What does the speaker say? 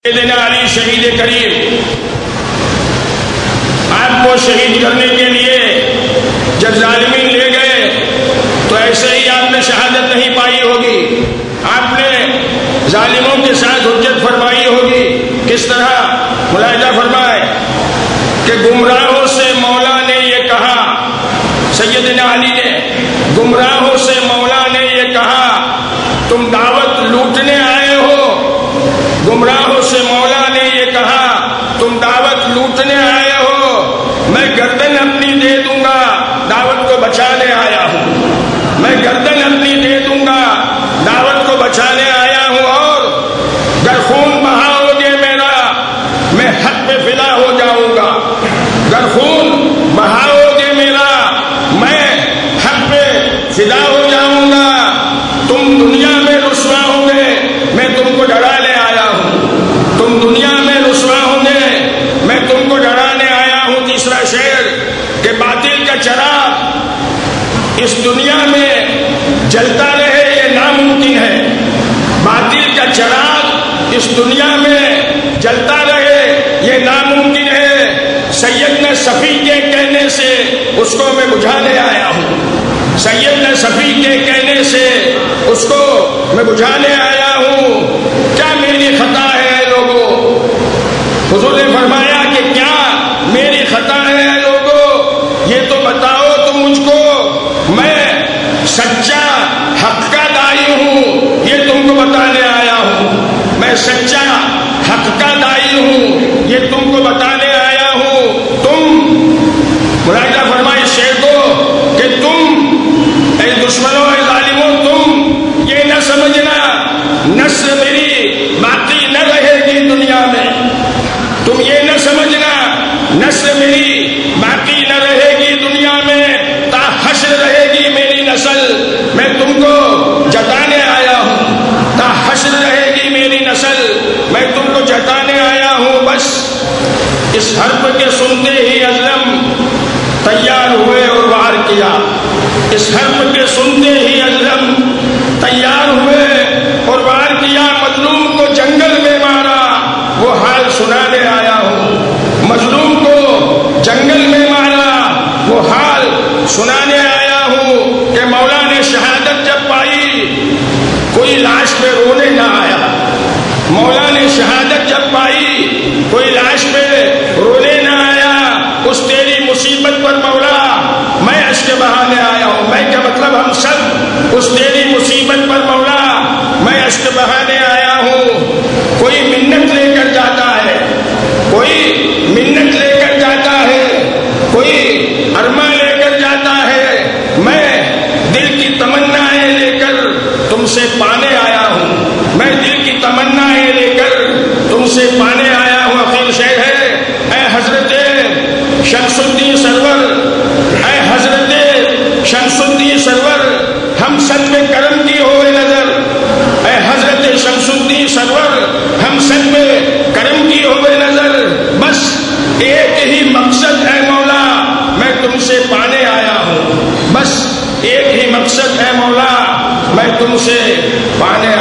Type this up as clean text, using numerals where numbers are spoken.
سیدنا علی شہید کریم، آپ کو شہید کرنے کے لیے جب ظالمین لے گئے تو ایسے ہی آپ نے شہادت نہیں پائی ہوگی، آپ نے ظالموں کے ساتھ حجت فرمائی ہوگی۔ کس طرح؟ ملاحظہ فرمائے کہ گمراہوں سے مولا نے یہ کہا، سیدنا علی نے گمراہوں سے مولا نے یہ کہا تم دعوت لوٹنے آئے ہو، گمراہوں سے مولا نے یہ کہا تم دعوت لوٹنے آئے ہو، میں گردن اپنی دے دوں گا، دعوت کو بچانے آیا ہوں، میں گردن اپنی دے دوں گا، دعوت کو بچانے آیا ہوں، اور گر خون بہاؤ گے میرا میں حق پہ فدا ہو جاؤں گا، گر خون بہاؤ گے میرا میں حق پہ فدا ہو جاؤں گا، تم دنیا میں رسوا ہوں گے میں تم کو ڈرانے آیا ہوں، تم دنیا میں رسوا ہوں گے میں تم کو ڈرانے آیا ہوں۔ تیسرا شعر کہ باطل کا چراغ اس دنیا میں جلتا رہے یہ ناممکن ہے، باطل کا چراغ اس دنیا میں جلتا رہے یہ ناممکن ہے، سیدنا صفی کے کہنے سے اس کو میں بجھانے آیا ہوں، سیدنا صفی کے کہنے سے اس کو میں بجھانے آیا ہوں، کیا میری خطا ہے لوگوں؟ حضور نے فرمایا کہ کیا میری خطا ہے لوگوں؟ یہ تو بتاؤ تم مجھ کو، میں سچا حق کا دائی ہوں، یہ تم کو بتانے آیا ہوں، میں سچا حق کا دائی ہوں، یہ تم کو بتانے آیا ہوں۔ تم ملاحظہ فرمائے شعر کو کہ تم اے دشمنوں اے ظالموں تم یہ نہ سمجھنا نسل میری باقی نہ رہے گی دنیا میں، تم یہ نہ سمجھنا نسل میری باقی نہ رہے گی دنیا میں، تا حشر رہے گی میری نسل، میں تم کو جتانے آیا ہوں، تا حشر رہے گی میری نسل، میں تم کو جتانے آیا ہوں۔ بس اس حرف کے سنتے ہی ازلم تیار ہوئے اور وار کیا، اس حرف کے سنتے ہی ازلم تیار ہوئے اور وار کیا، مظلوم کو جنگل میں مارا وہ حال سنانے آیا ہوں، مظلوم کو جنگل میں مارا وہ حال سنانے آیا ہوں، کہ مولا نے شہادت جب پائی کوئی لاش پہ رونے نہ آیا، مولا نے شہادت جب پائی کوئی لاش پہ رونے نہ آیا، اس تیری مصیبت پر مولا میں اشک بہانے آیا ہوں، میں کیا مطلب ہم سب اس تیری مصیبت پر مولا میں اشک بہانے آیا ہوں۔ کوئی منت لے کر جاتا ہے، کوئی منت لے کر جاتا ہے، کوئی ارما لے کر جاتا ہے، میں دل کی تمنائیں لے کر تم سے پانے آیا ہوں، میں دل کی تمنائیں لے کر تم سے پانے آیا ہوں۔ اخیر شعر ہے اے حضرت شمس الدین سرور، اے حضرت شمس الدین سرور ہم سب پہ کرم کی ہوئے نظر، اے حضرت شمس الدین سرور ہم سب پہ کرم کی ہوئے نظر، بس ایک ہی مقصد ہے مولا میں تم سے پانے آیا ہوں، بس ایک ہی مقصد ہے مولا میں تم سے پانے